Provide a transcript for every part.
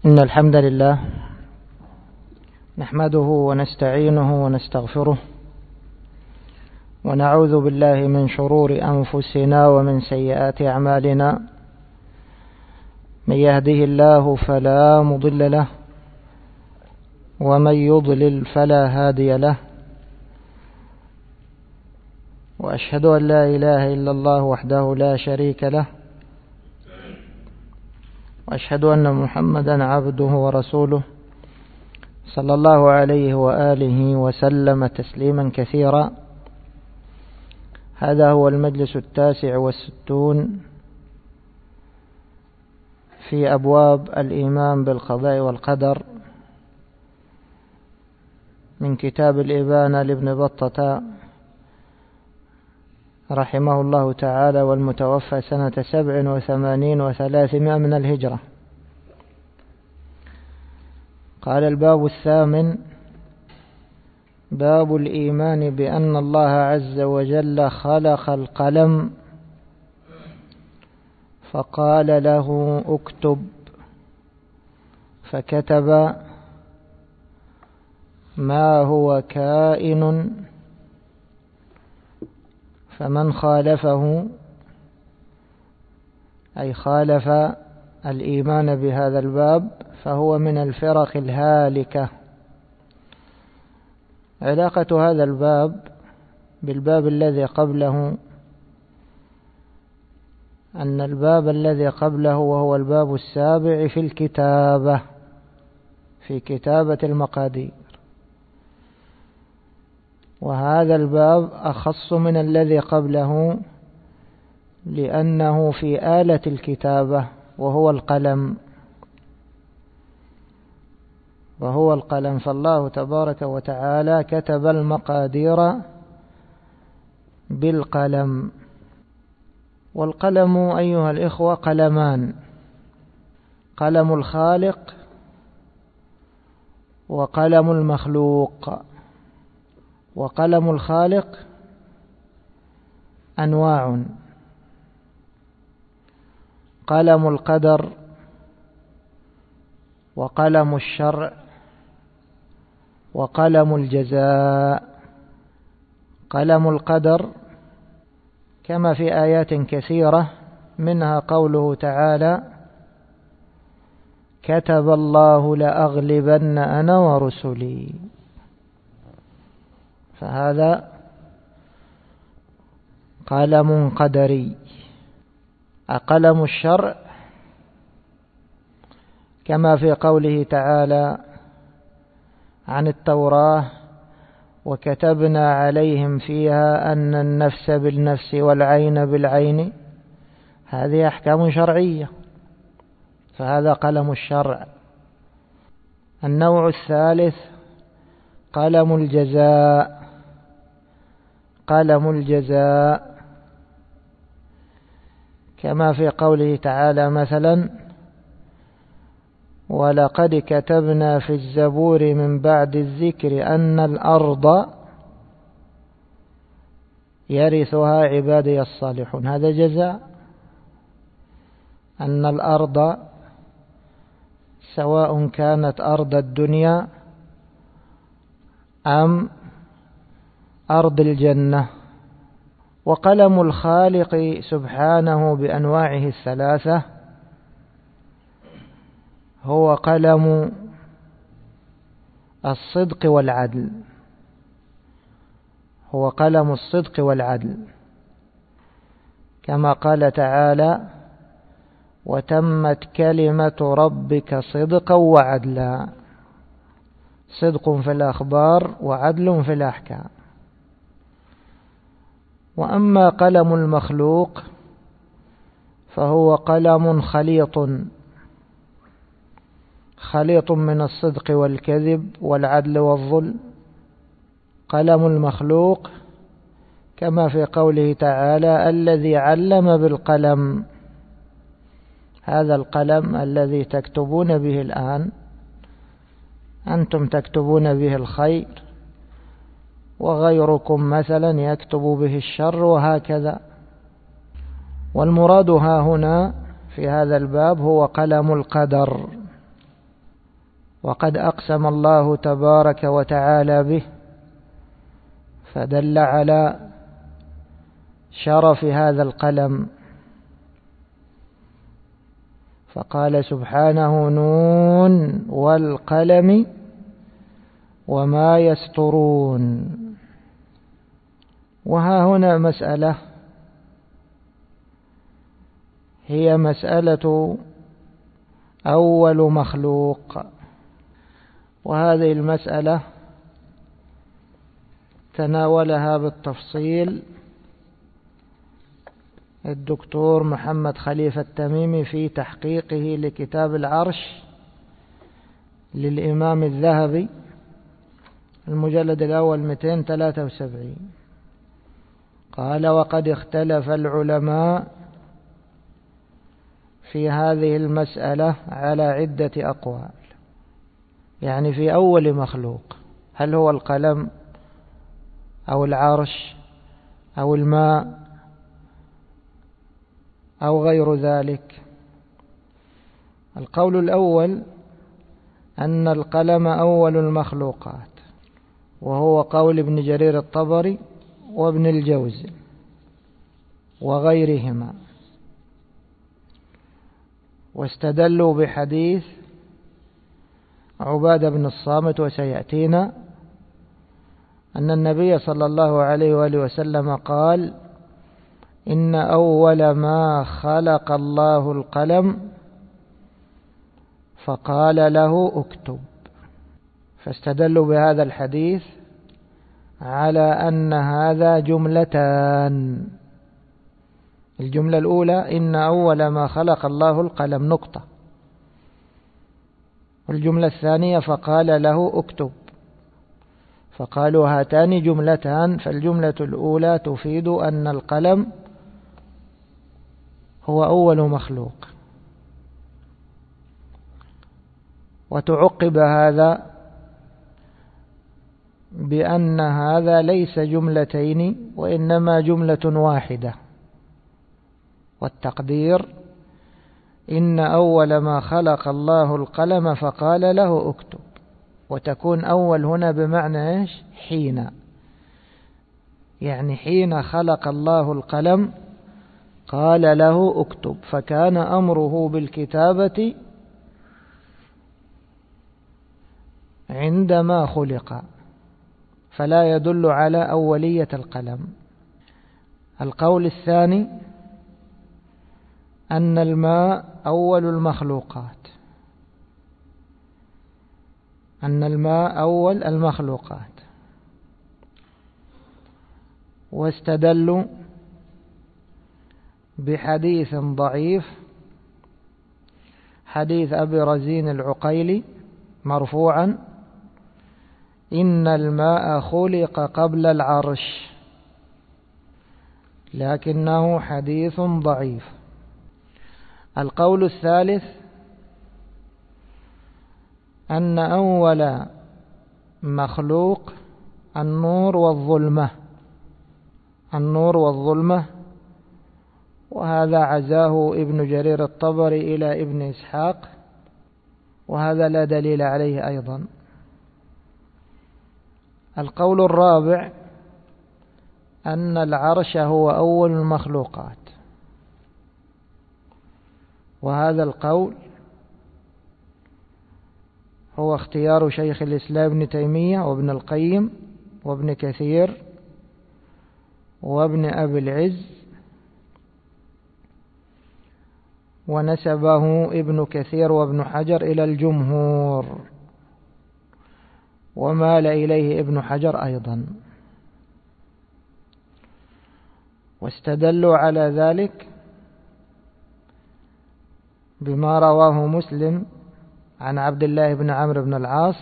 إن الحمد لله نحمده ونستعينه ونستغفره ونعوذ بالله من شرور أنفسنا ومن سيئات أعمالنا. من يهده الله فلا مضل له ومن يضلل فلا هادي له، وأشهد أن لا إله إلا الله وحده لا شريك له، وأشهد أن محمدا عبده ورسوله صلى الله عليه وآله وسلم تسليما كثيرا. هذا هو المجلس 69 في أبواب الإيمان بالقضاء والقدر من كتاب الإبانة لابن بطة رحمه الله تعالى، والمتوفى سنة 87 و300 من الهجرة. قال: الباب 8: باب الإيمان بأن الله عز وجل خلق القلم فقال له اكتب، فكتب ما هو كائن، فمن خالفه أي خالف الإيمان بهذا الباب فهو من الفرق الهالكة. علاقة هذا الباب بالباب الذي قبله أن الباب الذي قبله وهو الباب 7 في الكتابة، في كتابة المقادير، وهذا الباب أخص من الذي قبله لأنه في آلة الكتابة وهو القلم، فالله تبارك وتعالى كتب المقادير بالقلم. والقلم أيها الإخوة قلمان: قلم الخالق وقلم المخلوق. وقلم الخالق أنواع: قلم القدر، وقلم الشرع، وقلم الجزاء. قلم القدر كما في آيات كثيرة، منها قوله تعالى: كتب الله لأغلبن أنا ورسلي. فهذا قلم قدري. قلم الشرع كما في قوله تعالى عن التوراة: وكتبنا عليهم فيها أن النفس بالنفس والعين بالعين. هذه أحكام شرعية، فهذا قلم الشرع. النوع الثالث قلم الجزاء. قلم الجزاء كما في قوله تعالى مثلا: ولقد كتبنا في الزبور من بعد الذكر أن الأرض يرثها عبادي الصالحون. هذا جزاء، أن الأرض سواء كانت أرض الدنيا أم أرض الجنة. وقلم الخالق سبحانه بأنواعه الثلاثة هو قلم الصدق والعدل. هو قلم الصدق والعدل، كما قال تعالى: وتمت كلمة ربك صدقا وعدلا. صدق في الأخبار وعدل في الأحكام. وأما قلم المخلوق فهو قلم خليط من الصدق والكذب والعدل والظلم. قلم المخلوق كما في قوله تعالى: الذي علم بالقلم. هذا القلم الذي تكتبون به الآن، أنتم تكتبون به الخير، وغيركم مثلا يكتب به الشر، وهكذا. والمراد ها هنا في هذا الباب هو قلم القدر، وقد أقسم الله تبارك وتعالى به، فدل على شرف هذا القلم، فقال سبحانه: نون والقلم وما يسطرون. وها هنا مسألة، هي مسألة أول مخلوق، وهذه المسألة تناولها بالتفصيل الدكتور محمد خليفة التميمي في تحقيقه لكتاب العرش للإمام الذهبي، المجلد الأول 273. قال: وقد اختلف العلماء في هذه المسألة على عدة أقوال، يعني في أول مخلوق، هل هو القلم أو العرش أو الماء أو غير ذلك؟ القول الأول أن القلم أول المخلوقات، وهو قول ابن جرير الطبري وابن الجوزي وغيرهما، واستدلوا بحديث عبادة بن الصامت، وسيأتينا أن النبي صلى الله عليه وآله وسلم قال: إن أول ما خلق الله القلم فقال له اكتب. فاستدلوا بهذا الحديث على أن هذا جملتان: الجملة الأولى إن أول ما خلق الله القلم نقطة، والجملة الثانية فقال له اكتب، فقالوا هاتان جملتان، فالجملة الأولى تفيد أن القلم هو أول مخلوق، وتعقب هذا بأن هذا ليس جملتين وإنما جملة واحدة، والتقدير إن أول ما خلق الله القلم فقال له اكتب، وتكون أول هنا بمعنى إيش؟ حين، يعني حين خلق الله القلم قال له اكتب، فكان أمره بالكتابة عندما خلق، فلا يدل على أولية القلم. القول الثاني أن الماء أول المخلوقات، أن الماء أول المخلوقات، واستدلوا بحديث ضعيف، حديث أبي رزين العقيلي مرفوعا: إن الماء خلق قبل العرش، لكنه حديث ضعيف. القول الثالث أن أول مخلوق النور والظلمة، النور والظلمة، وهذا عزاه ابن جرير الطبري إلى ابن إسحاق، وهذا لا دليل عليه أيضا. القول الرابع أن العرش هو أول المخلوقات، وهذا القول هو اختيار شيخ الإسلام ابن تيمية وابن القيم وابن كثير وابن أبي العز، ونسبه ابن كثير وابن حجر إلى الجمهور، ومال إليه ابن حجر أيضا. واستدلوا على ذلك بما رواه مسلم عن عبد الله بن عمرو بن العاص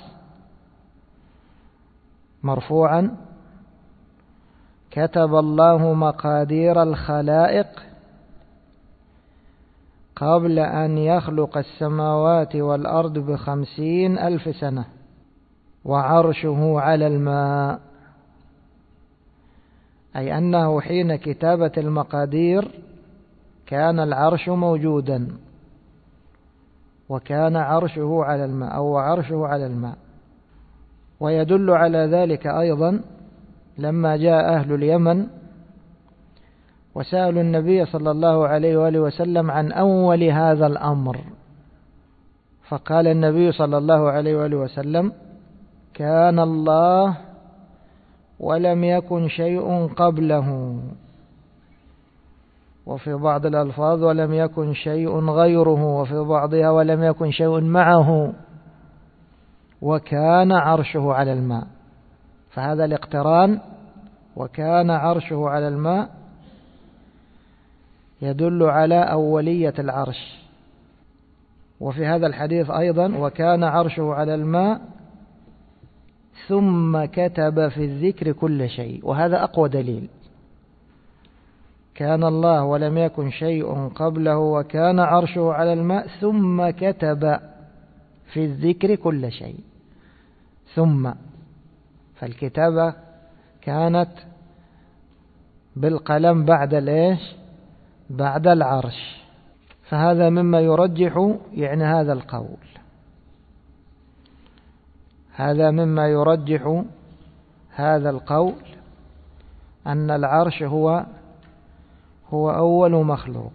مرفوعا: كتب الله مقادير الخلائق قبل أن يخلق السماوات والأرض 50,000 سنة، وعرشه على الماء، أي أنه حين كتابة المقادير كان العرش موجودا، وكان عرشه على الماء أو عرشه على الماء. ويدل على ذلك أيضا لما جاء أهل اليمن وسألوا النبي صلى الله عليه وآله وسلم عن أول هذا الأمر، فقال النبي صلى الله عليه وآله وسلم: كان الله ولم يكن شيء قبله، وفي بعض الألفاظ ولم يكن شيء غيره، وفي بعضها ولم يكن شيء معه، وكان عرشه على الماء. فهذا الاقتران وكان عرشه على الماء يدل على أولية العرش. وفي هذا الحديث أيضا: وكان عرشه على الماء ثم كتب في الذكر كل شيء. وهذا أقوى دليل. كان الله ولم يكن شيء قبله وكان عرشه على الماء ثم كتب في الذكر كل شيء. ثم، فالكتابة كانت بالقلم بعد الإيش؟ بعد العرش. فهذا مما يرجح يعني هذا القول، هذا مما يرجح هذا القول أن العرش هو أول مخلوق.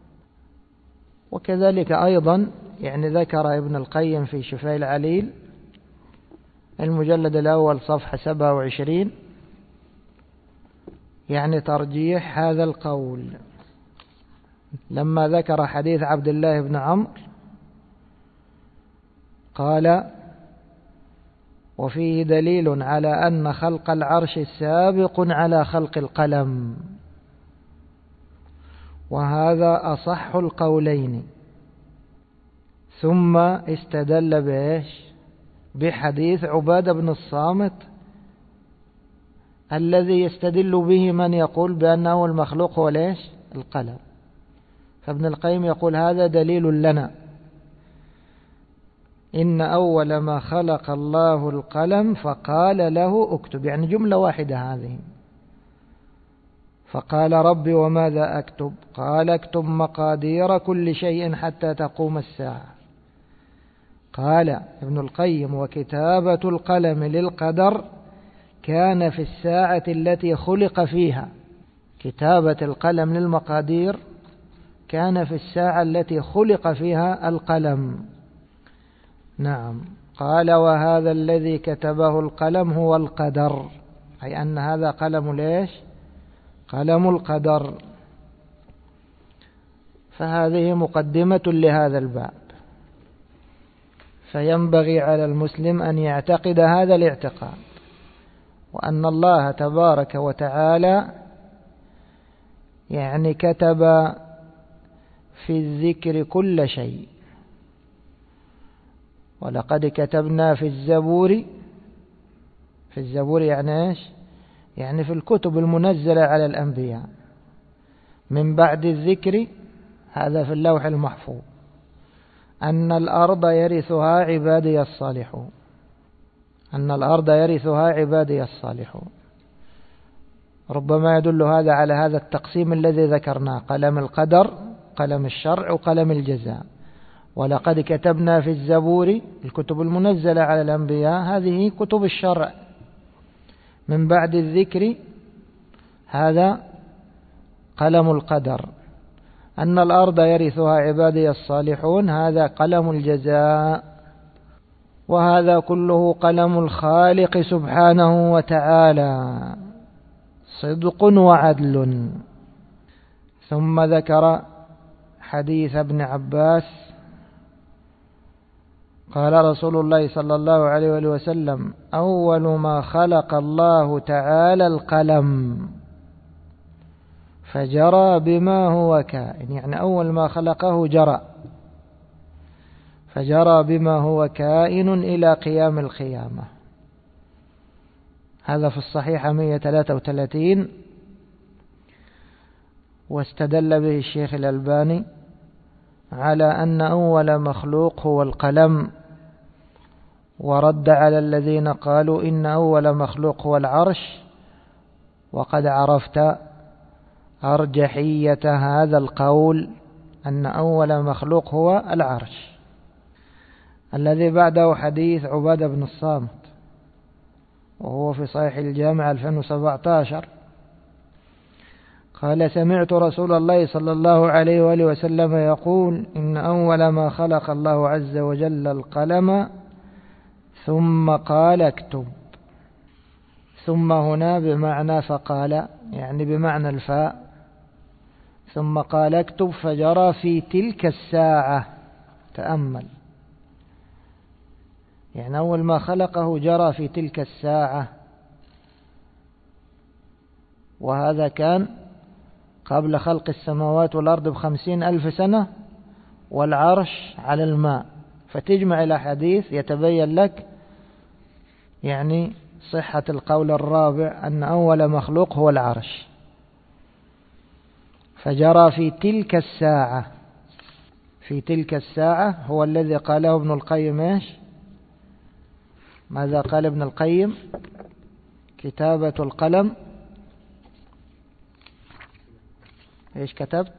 وكذلك أيضا يعني ذكر ابن القيم في شفاء العليل المجلد الأول صفحة 27 يعني ترجيح هذا القول لما ذكر حديث عبد الله بن عمرو قال: وفيه دليل على أن خلق العرش سابق على خلق القلم، وهذا أصح القولين. ثم استدل بإيش؟ بحديث عبادة بن الصامت الذي يستدل به من يقول بأنه المخلوق هو ليش؟ القلم. فابن القيم يقول: هذا دليل لنا إن أول ما خلق الله القلم فقال له اكتب، يعني جملة واحدة هذه. فقال: ربي وماذا أكتب؟ قال: اكتب مقادير كل شيء حتى تقوم الساعة. قال ابن القيم: وكتابة القلم للقدر كان في الساعة التي خلق فيها. كتابة القلم للمقادير كان في الساعة التي خلق فيها القلم. نعم. قال: وهذا الذي كتبه القلم هو القدر، أي أن هذا قلم ليش؟ قلم القدر. فهذه مقدمة لهذا الباب. فينبغي على المسلم أن يعتقد هذا الاعتقاد، وأن الله تبارك وتعالى يعني كتب في الذكر كل شيء. ولقد كتبنا في الزبور يعني ايش؟ يعني في الكتب المنزلة على الأنبياء من بعد الذكر، هذا في اللوح المحفوظ، أن الأرض يرثها عبادي الصالحون، أن الأرض يرثها عبادي الصالحون. ربما يدل هذا على هذا التقسيم الذي ذكرناه: قلم القدر، قلم الشرع، وقلم الجزاء. ولقد كتبنا في الزبور، الكتب المنزلة على الأنبياء، هذه كتب الشرع. من بعد الذكر، هذا قلم القدر. أن الأرض يرثها عبادي الصالحون، هذا قلم الجزاء. وهذا كله قلم الخالق سبحانه وتعالى، صدق وعدل. ثم ذكر حديث ابن عباس قال رسول الله صلى الله عليه وآله وسلم: أول ما خلق الله تعالى القلم فجرى بما هو كائن، يعني أول ما خلقه جرى، فجرى بما هو كائن إلى قيام القيامة. هذا في الصحيحة 133. واستدل به الشيخ الألباني على أن أول مخلوق هو القلم، ورد على الذين قالوا إن أول مخلوق هو العرش. وقد عرفت أرجحية هذا القول أن أول مخلوق هو العرش. الذي بعده حديث عبادة بن الصامت وهو في صحيح الجامع 2017. قال: سمعت رسول الله صلى الله عليه وآله وسلم يقول: إن أول ما خلق الله عز وجل القلم ثم قال اكتب. ثم هنا بمعنى فقال، يعني بمعنى الفاء. ثم قال اكتب فجرى في تلك الساعة. تأمل، يعني أول ما خلقه جرى في تلك الساعة، وهذا كان قبل خلق السماوات والأرض ب50,000 سنة، والعرش على الماء. فتجمع الأحاديث يتبين لك يعني صحة القول الرابع أن أول مخلوق هو العرش. فجرى في تلك الساعة. في تلك الساعة هو الذي قاله ابن القيم. إيش؟ ماذا قال ابن القيم؟ كتابة القلم. إيش كتبت؟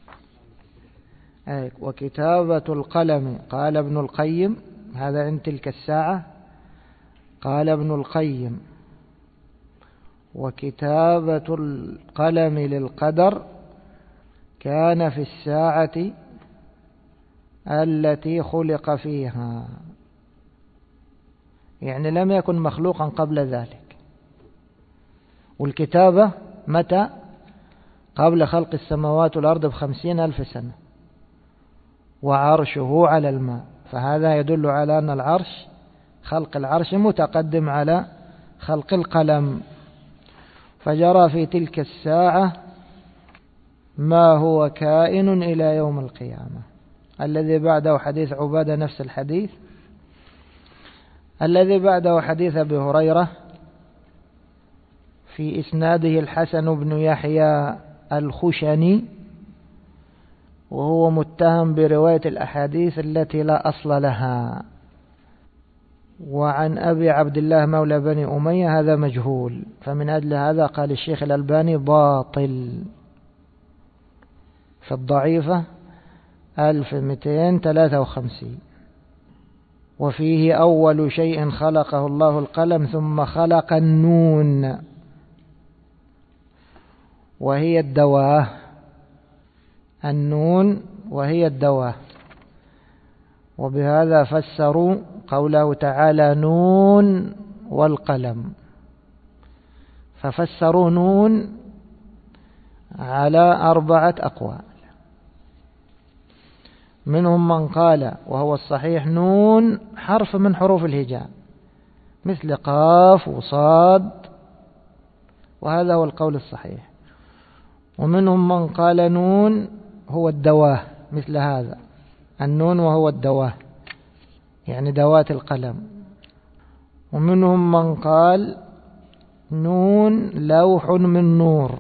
وكتابة القلم. قال ابن القيم، هذا عند تلك الساعة. قال ابن القيم: وكتابة القلم للقدر كان في الساعة التي خلق فيها، يعني لم يكن مخلوقا قبل ذلك. والكتابة متى؟ قبل خلق السماوات والأرض ب50,000 سنة، وعرشه على الماء. فهذا يدل على أن العرش، خلق العرش متقدم على خلق القلم. فجرى في تلك الساعة ما هو كائن إلى يوم القيامة. الذي بعده حديث عبادة نفس الحديث. الذي بعده حديث أبي هريرة في إسناده الحسن بن يحيى الخشني، وهو متهم برواية الأحاديث التي لا أصل لها. وعن أبي عبد الله مولى بني أمية هذا مجهول، فمن أجل هذا قال الشيخ الألباني باطل. في الضعيفة 1253. وفيه: أول شيء خلقه الله القلم ثم خلق النون وهي الدواه. النون وهي الدواه. وبهذا فسروا قوله تعالى: نون والقلم. ففسروا نون على 4 أقوال. منهم من قال، وهو الصحيح، نون حرف من حروف الهجاء مثل قاف وصاد، وهذا هو القول الصحيح. ومنهم من قال نون هو الدواه، مثل هذا النون وهو الدواه، يعني دوات القلم. ومنهم من قال نون لوح من نور.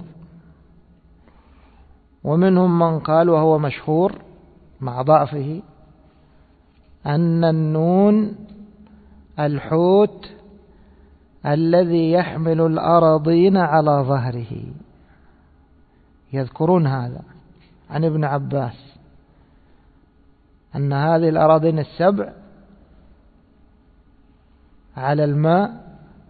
ومنهم من قال، وهو مشهور مع ضعفه، أن النون الحوت الذي يحمل الأراضين على ظهره. يذكرون هذا عن ابن عباس، أن هذه الأراضين السبع على الماء،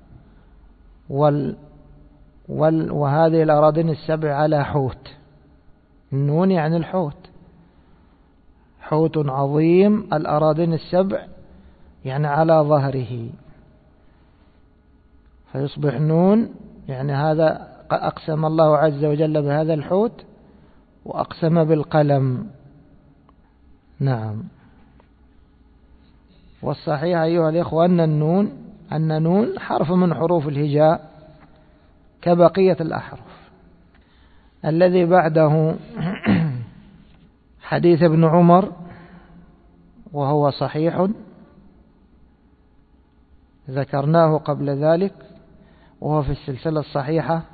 وهذه الأراضين السبع على حوت. النون يعني الحوت، حوت عظيم الأراضين السبع يعني على ظهره، فيصبح نون. يعني هذا أقسم الله عز وجل بهذا الحوت، وأقسم بالقلم. نعم. والصحيح أيها الإخوة أن نون حرف من حروف الهجاء كبقية الأحرف. الذي بعده حديث ابن عمر، وهو صحيح ذكرناه قبل ذلك، وهو في السلسلة الصحيحة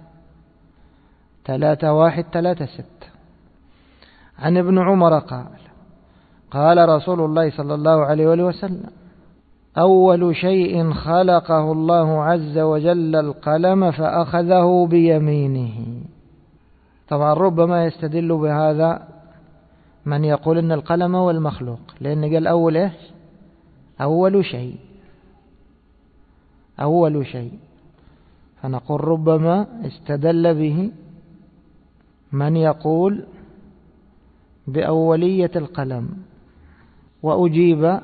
3136. عن ابن عمر قال: قال رسول الله صلى الله عليه وسلم: أول شيء خلقه الله عز وجل القلم فأخذه بيمينه. طبعا ربما يستدل بهذا من يقول إن القلم هو المخلوق، لأن قال أول إيش؟ أول شيء. فنقول ربما استدل به من يقول بأولية القلم، وأجيب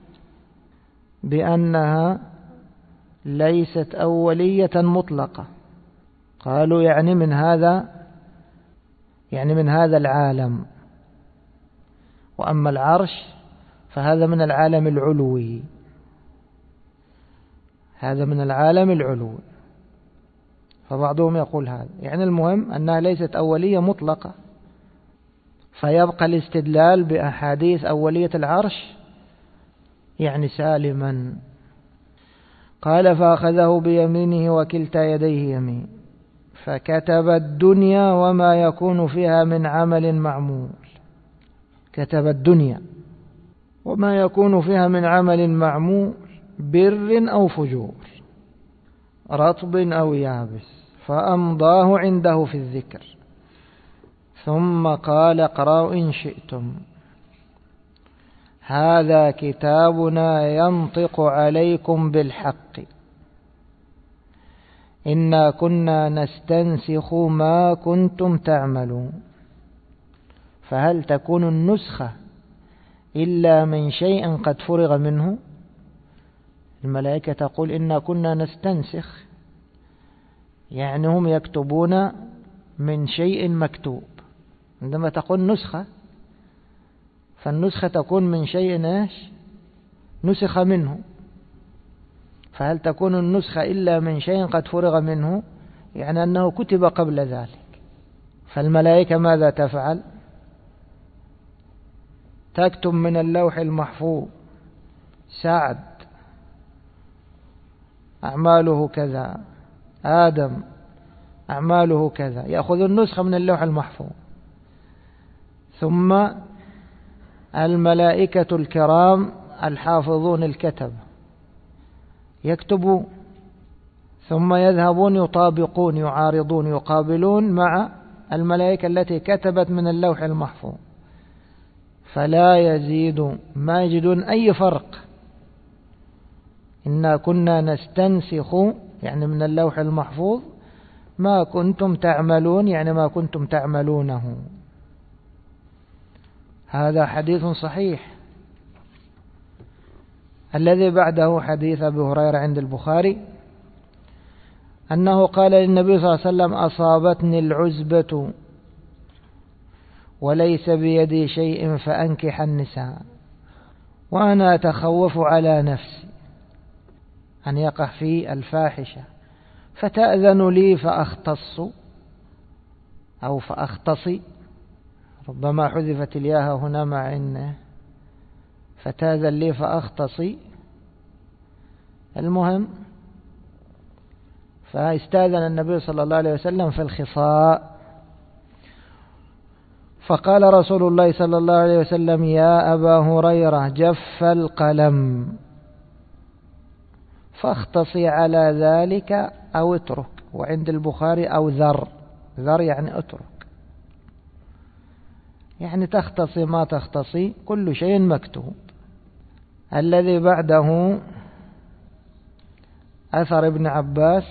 بأنها ليست أولية مطلقة. قالوا يعني من هذا العالم، وأما العرش فهذا من العالم العلوي، فبعضهم يقول هذا، يعني المهم أنها ليست أولية مطلقة، فيبقى الاستدلال بأحاديث أولية العرش يعني سالما. قال فأخذه بيمينه وكلتا يديه يمين، فكتب الدنيا وما يكون فيها من عمل معمول. كتب الدنيا وما يكون فيها من عمل معمول، بر أو فجور، رطب أو يابس، فأمضاه عنده في الذكر، ثم قال اقرأوا إن شئتم، هذا كتابنا ينطق عليكم بالحق، إنا كنا نستنسخ ما كنتم تعملون، فهل تكون النسخة إلا من شيء قد فرغ منه؟ الملائكة تقول إنا كنا نستنسخ، يعني هم يكتبون من شيء مكتوب. عندما تقول نسخة، فالنسخة تكون من شيء نسخ منه، فهل تكون النسخة إلا من شيء قد فرغ منه؟ يعني أنه كتب قبل ذلك. فالملائكة ماذا تفعل؟ تكتب من اللوح المحفوظ سعد أعماله كذا، آدم أعماله كذا، يأخذ النسخة من اللوح المحفوظ، ثم الملائكة الكرام الحافظون الكتب يكتبوا، ثم يذهبون يطابقون يعارضون يقابلون مع الملائكة التي كتبت من اللوح المحفوظ، فلا يزيد، ما يجدون أي فرق. إنا كنا نستنسخ يعني من اللوح المحفوظ ما كنتم تعملون، يعني ما كنتم تعملونه. هذا حديث صحيح. الذي بعده حديث أبي هريرة عند البخاري أنه قال للنبي صلى الله عليه وسلم أصابتني العزبة وليس بيدي شيء فأنكح النساء، وأنا أتخوف على نفسي أن يقع في الفاحشة، فتأذن لي فأختص أو فأختصي، ربما حذفت الياء هنا مع إنه فتأذن لي فأختصي. المهم فاستأذن النبي صلى الله عليه وسلم في الخصاء، فقال رسول الله صلى الله عليه وسلم يا أبا هريرة جف القلم فاختصي على ذلك أو اترك، وعند البخاري أو ذر يعني اترك، يعني تختصي ما تختصي كل شيء مكتوب. الذي بعده أثر ابن عباس،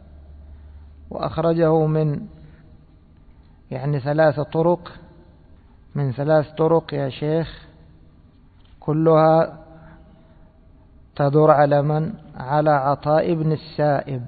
وأخرجه من يعني 3 طرق، من 3 طرق يا شيخ، كلها تدور على من؟ على عطاء بن السائب،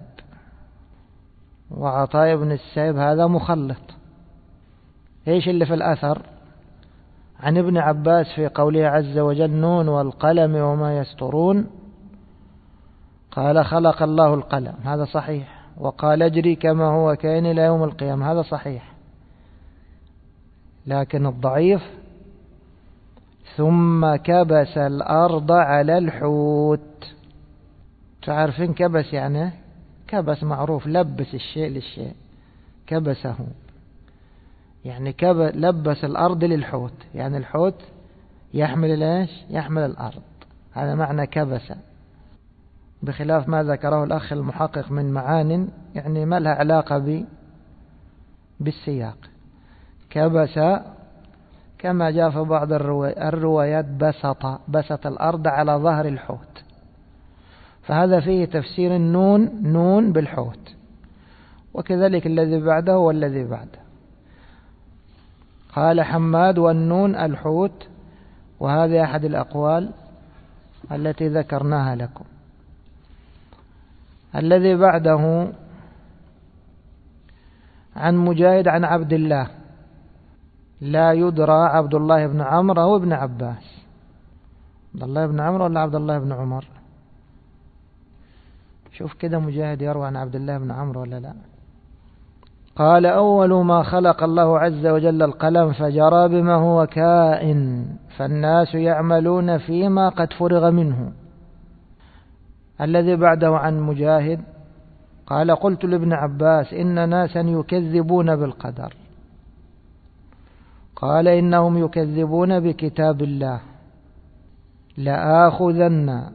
وعطاء بن السائب هذا مخلط. ايش اللي في الأثر؟ عن ابن عباس في قوله عز وجل نون والقلم وما يسطرون، قال خلق الله القلم، هذا صحيح، وقال اجري كما هو كائن إلى يوم القيامة، هذا صحيح. لكن الضعيف ثم كبس الأرض على الحوت. تعرفين كبس يعني؟ كبس معروف، لبس الشيء للشيء، كبسه يعني لبس الأرض للحوت، يعني الحوت يحمل ايش؟ يحمل الأرض، هذا معنى كبس، بخلاف ما ذكره الأخ المحقق من معان يعني ما لها علاقة بالسياق. كبس كما جاء في بعض الروايات بسط الأرض على ظهر الحوت، فهذا فيه تفسير النون نون بالحوت، وكذلك الذي بعده والذي بعده. قال حماد والنون الحوت، وهذا أحد الأقوال التي ذكرناها لكم. الذي بعده عن مجاهد عن عبد الله، لا يدرى عبد الله بن عمرو أو ابن عباس. عبد الله بن عمرو ولا عبد الله بن عمر؟ شوف كده مجاهد يروى عن عبد الله بن عمرو ولا لا؟ قال أول ما خلق الله عز وجل القلم فجرى بما هو كائن، فالناس يعملون فيما قد فرغ منه. الذي بعده عن مجاهد قال قلت لابن عباس إن ناسا يكذبون بالقدر، قال إنهم يكذبون بكتاب الله، لآخذن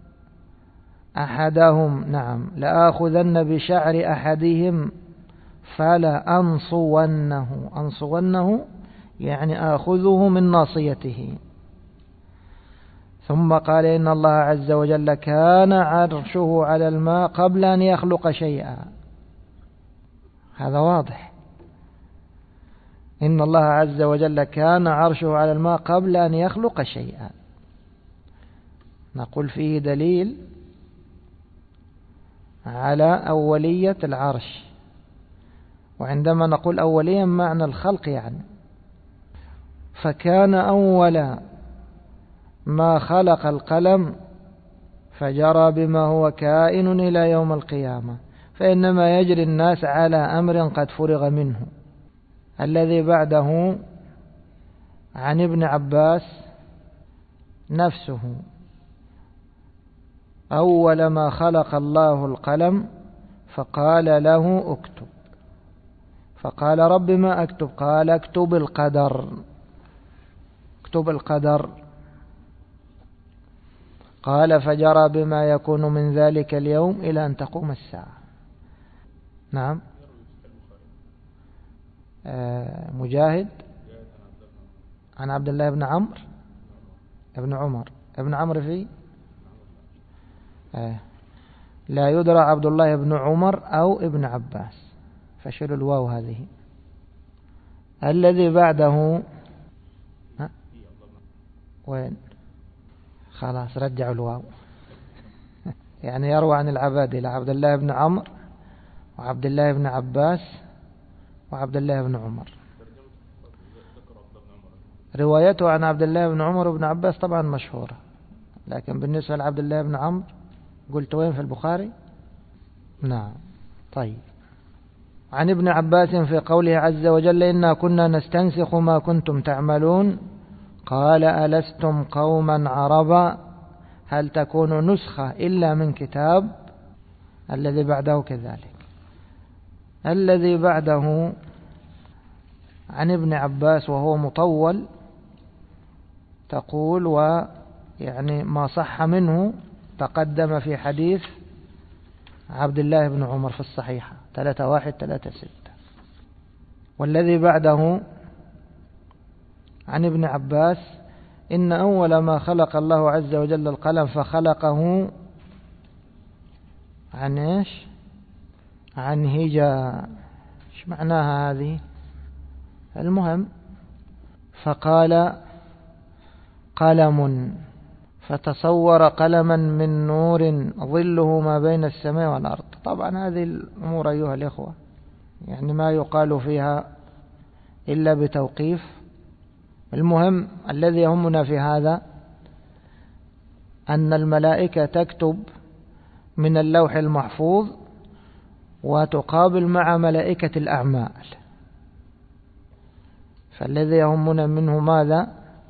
أحدهم لآخذن بشعر أحدهم فلا أنصونه يعني آخذه من ناصيته. ثم قال إن الله عز وجل كان عرشه على الماء قبل أن يخلق شيئا. هذا واضح، إن الله عز وجل كان عرشه على الماء قبل أن يخلق شيئا. نقول فيه دليل على أولية العرش، وعندما نقول أوليا معنى الخلق يعني. فكان أول ما خلق القلم فجرى بما هو كائن إلى يوم القيامة، فإنما يجري الناس على أمر قد فرغ منه. الذي بعده عن ابن عباس نفسه، أول ما خلق الله القلم فقال له اكتب، فقال رب ما أكتب؟ قال اكتب القدر، اكتب القدر. قال فجرى بما يكون من ذلك اليوم إلى أن تقوم الساعة. نعم. مجاهد عن عبد الله بن عمرو ابن عمر ابن عمرو فيه لا يدرى عبد الله بن عمر أو ابن عباس، فشلوا الواو هذه. الذي بعده وين؟ خلاص رجعوا الواو. يعني يروى عن العبادلة عبد الله بن عمرو وعبد الله بن عباس وعبد الله بن عمر. روايته عن عبد الله بن عمر وابن عباس طبعا مشهورة، لكن بالنسبة لعبد الله بن عمرو قلت وين في البخاري؟ نعم. طيب. عن ابن عباس في قوله عز وجل إنا كنا نستنسخ ما كنتم تعملون، قال ألستم قوما عربا هل تكون نسخة إلا من كتاب؟ الذي بعده كذلك. الذي بعده عن ابن عباس وهو مطول، تقول ويعني ما صح منه تقدم في حديث عبد الله بن عمر في الصحيحة 3136. والذي بعده عن ابن عباس إن أول ما خلق الله عز وجل القلم فخلقه عن إيش؟ عن هجاء. إيش معناها هذه؟ المهم فقال قلم، فتصور قلما من نور ظله ما بين السماء والأرض. طبعا هذه الأمور أيها الإخوة يعني ما يقال فيها إلا بتوقيف. المهم الذي يهمنا في هذا أن الملائكة تكتب من اللوح المحفوظ وتقابل مع ملائكة الأعمال. فالذي يهمنا منه ماذا؟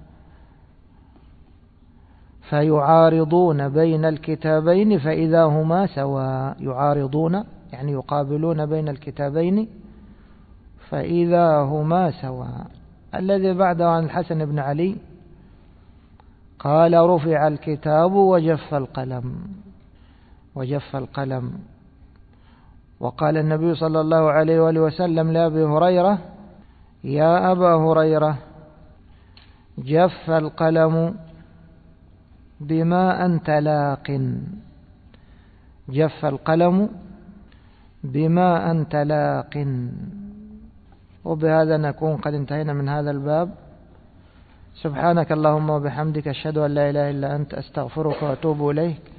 فيعارضون بين الكتابين فإذا هما سواء. يعارضون يعني يقابلون بين الكتابين فإذا هما سواء. الذي بعده عن الحسن بن علي قال رفع الكتاب وجف القلم. وجف القلم. وقال النبي صلى الله عليه وآله وسلم لأبي هريرة يا أبا هريرة جف القلم بما أنت لاق. جف القلم بما أنت لاق. وبهذا نكون قد انتهينا من هذا الباب. سبحانك اللهم وبحمدك أشهد أن لا إله إلا أنت أستغفرك وأتوب إليك.